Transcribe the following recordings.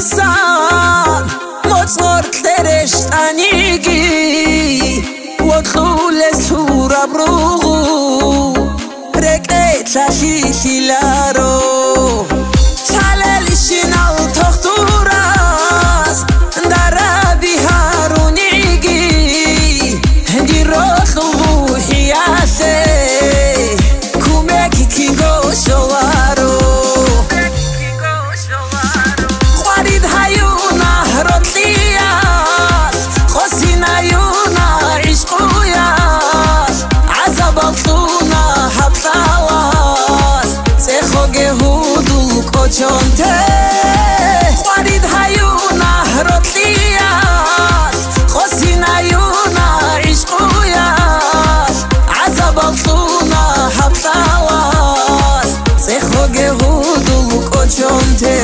insan motor teresh tanigi وطلول سورا بروغو رقيت لشيشي لارو تلاليشي نال تختوراس درابي هارونيجي هندي روخو بوحياسي كوميكي كينغو شوارو خواريد هايونا روتلياس خوسين هايونا عشقوياس عذاب الطونا حبطاواس سيخو جهودو كوچونته خواريد هايونا روتلياس خوسين هايونا عشقوياس عذاب الطونا حبطاواس سيخو جهودو كوچونته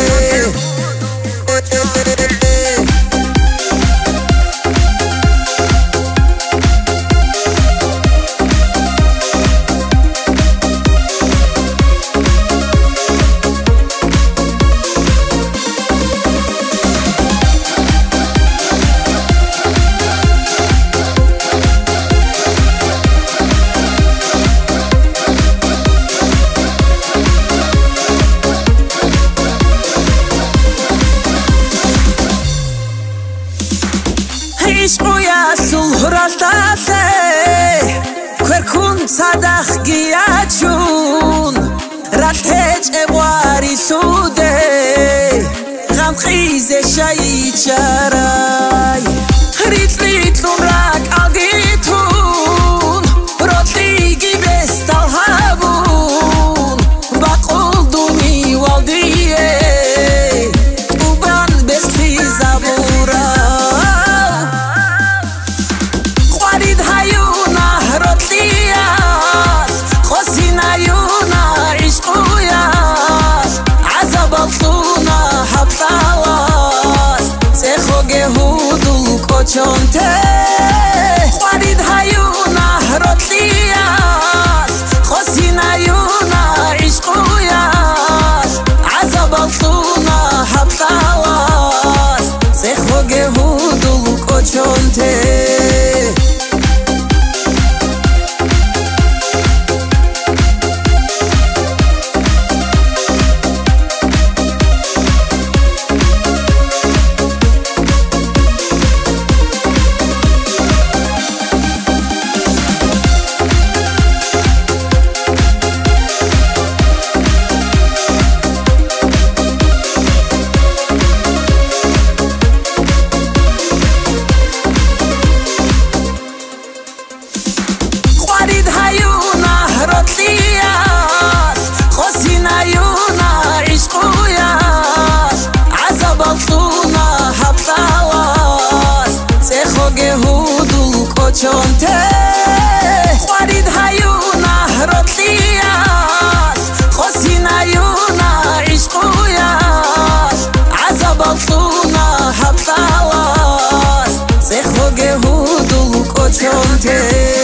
عشقویا سلحرستاسه کرکون صدخ گیاچون رتج اواری سوده غم خیز شایی چرای ریت ریتون رک آگیتون راتلیگی بستال هبون بقول دومی والدیه توبان بستی زبورا كوچونته خواريد هايونا روتلياس خوسين هايونا عشقوياس عذاب الطونا حبطاواس سيخو جهودو كوچونته خواريد هايونا روتلياس خوسين هايونا عشقوياس عذاب الطونا حبطاواس سيخو جهودو كوچونته خواريد هايونا روتلياس خوسين هايونا عشقوياس عذاب الطونا حبطاواس سيخو جهودو كوچونته